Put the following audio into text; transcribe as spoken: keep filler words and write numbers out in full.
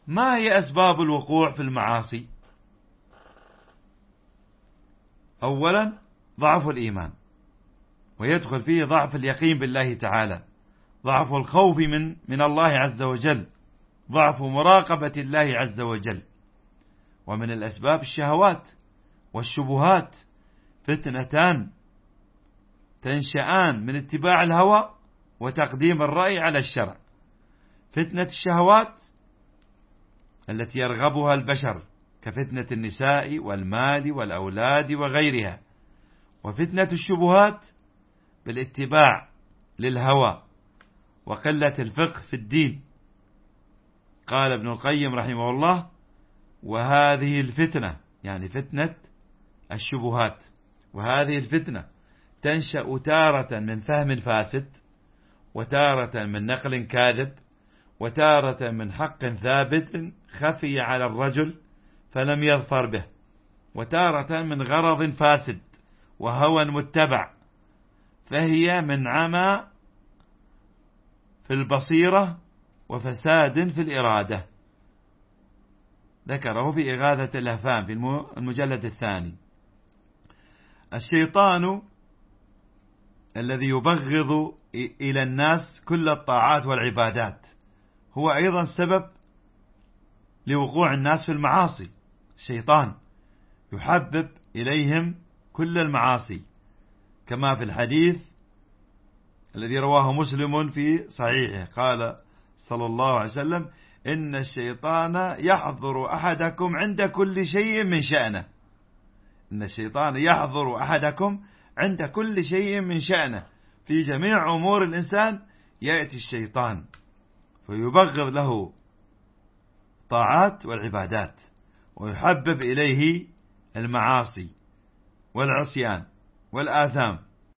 ما هي أسباب الوقوع في المعاصي؟ أولا ضعف الإيمان، ويدخل فيه ضعف اليقين بالله تعالى، ضعف الخوف من من الله عز وجل، ضعف مراقبة الله عز وجل. ومن الأسباب الشهوات والشبهات، فتنتان تنشأان من اتباع الهوى وتقديم الرأي على الشرع. فتنة الشهوات التي يرغبها البشر كفتنة النساء والمال والأولاد وغيرها، وفتنة الشبهات بالاتباع للهوى وقلة الفقه في الدين. قال ابن القيم رحمه الله: وهذه الفتنة، يعني فتنة الشبهات، وهذه الفتنة تنشأ تارة من فهم فاسد، وتارة من نقل كاذب، وتارة من حق ثابت خفي على الرجل فلم يظفر به، وتارة من غرض فاسد وهوى متبع، فهي من عمى في البصيرة وفساد في الإرادة. ذكره في إغاثة الأفهام في المجلد الثاني. الشيطان الذي يبغض إلى الناس كل الطاعات والعبادات هو أيضا سبب لوقوع الناس في المعاصي. الشيطان يحبب إليهم كل المعاصي، كما في الحديث الذي رواه مسلم في صحيحه، قال صلى الله عليه وسلم: إن الشيطان يحضر أحدكم عند كل شيء من شأنه. إن الشيطان يحضر أحدكم عند كل شيء من شأنه، في جميع أمور الإنسان يأتي الشيطان فيبغض له طاعات والعبادات، ويحبب إليه المعاصي والعصيان والآثام.